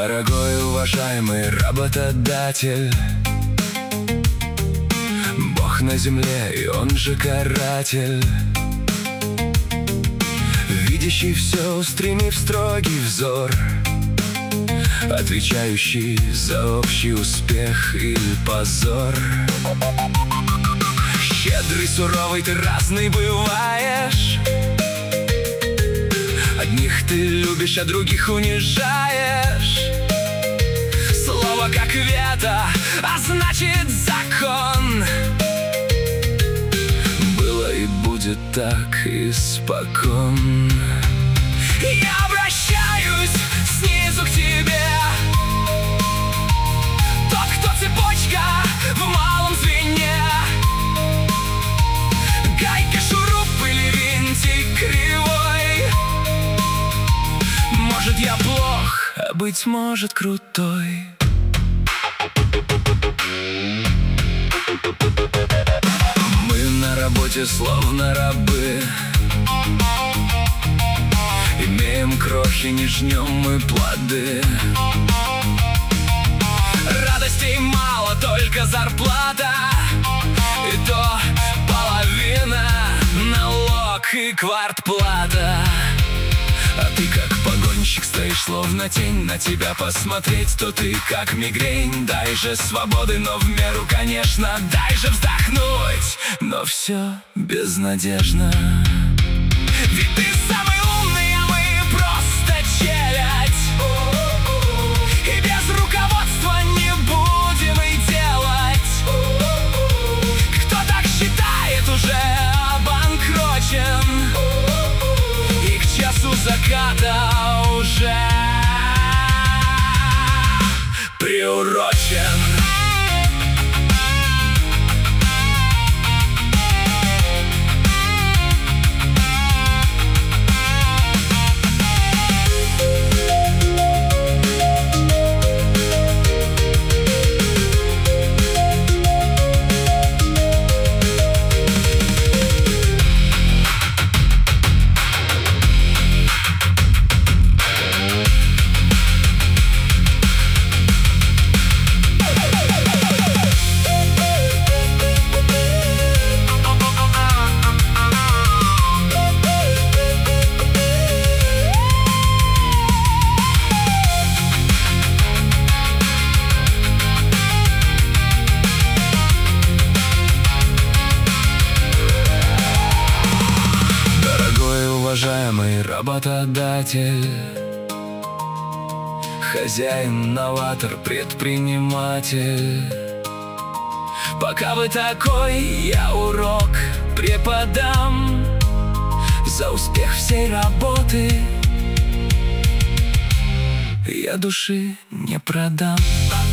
Дорогой, уважаемый работодатель, Бог на земле, и он же каратель, видящий все, устремив строгий взор, отвечающий за общий успех или позор. Щедрый, суровый, ты разный бываешь. Одних ты любишь, а других унижаешь. Слово как вето, а значит закон. Было и будет так испокон. Я обращаюсь снизу к тебе, тот, кто цепочка в малом звене. Гайка, шуруп или винтик кривой. Может, я плох, а быть может крутой. Мы на работе словно рабы, имеем крохи, не жнем мы плоды. Радостей мало, только зарплата, и то половина налог и квартплата. А ты как погонщик стоишь, словно тень. На тебя посмотреть, то ты как мигрень. Дай же свободы, но в меру, конечно. Дай же вздохнуть, но все безнадежно. Ведь ты самый умный, а мы просто челядь. И без руководства не будем и делать. Кто так считает, уже обанкрочен. И к часу заката уже приурочен. Уважаемый работодатель, хозяин, новатор, предприниматель, пока вы такой, я урок преподам за успех всей работы. Я души не продам.